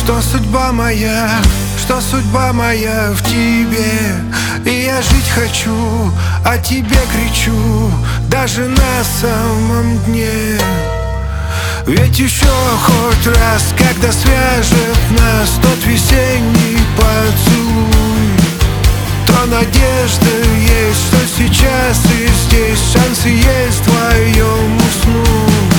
Что судьба моя в тебе. И я жить хочу, о тебе кричу, даже на самом дне. Ведь еще хоть раз, когда свяжет нас тот весенний поцелуй, то надежда есть, что сейчас и здесь шансы есть вдвоем уснуть.